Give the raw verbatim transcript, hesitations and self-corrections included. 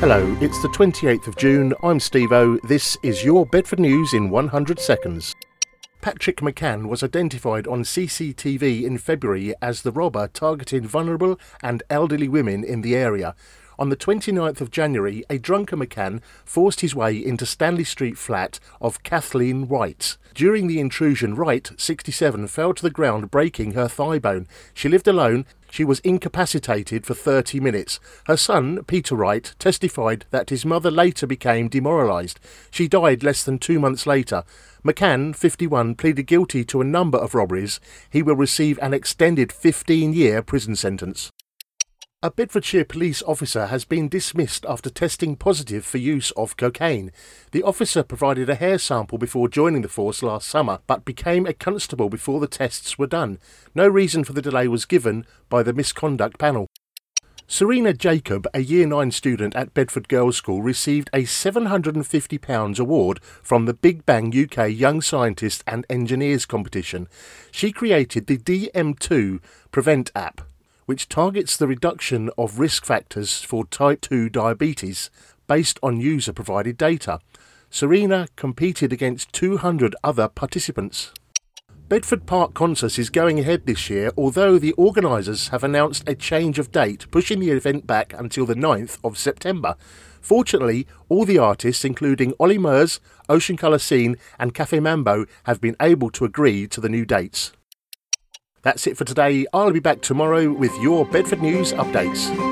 Hello, it's the twenty-eighth of June, I'm Steve-O, this is your Bedford News in one hundred seconds. Patrick McCann was identified on C C T V in February as the robber targeting vulnerable and elderly women in the area. On the twenty-ninth of January, a drunken McCann forced his way into Stanley Street flat of Kathleen Wright. During the intrusion, Wright, sixty-seven, fell to the ground, breaking her thigh bone. She lived alone. She was incapacitated for thirty minutes. Her son, Peter Wright, testified that his mother later became demoralised. She died less than two months later. McCann, fifty-one, pleaded guilty to a number of robberies. He will receive an extended fifteen-year prison sentence. A Bedfordshire police officer has been dismissed after testing positive for use of cocaine. The officer provided a hair sample before joining the force last summer, but became a constable before the tests were done. No reason for the delay was given by the misconduct panel. Serena Jacob, a Year nine student at Bedford Girls' School, received a seven hundred and fifty pounds award from the Big Bang U K Young Scientists and Engineers competition. She created the D M two Prevent app, which targets the reduction of risk factors for type two diabetes based on user-provided data. Serena competed against two hundred other participants. Bedford Park Concerts is going ahead this year, although the organisers have announced a change of date, pushing the event back until the ninth of September. Fortunately, all the artists, including Ollie Murs, Ocean Colour Scene and Cafe Mambo, have been able to agree to the new dates. That's it for today. I'll be back tomorrow with your Bedford News updates.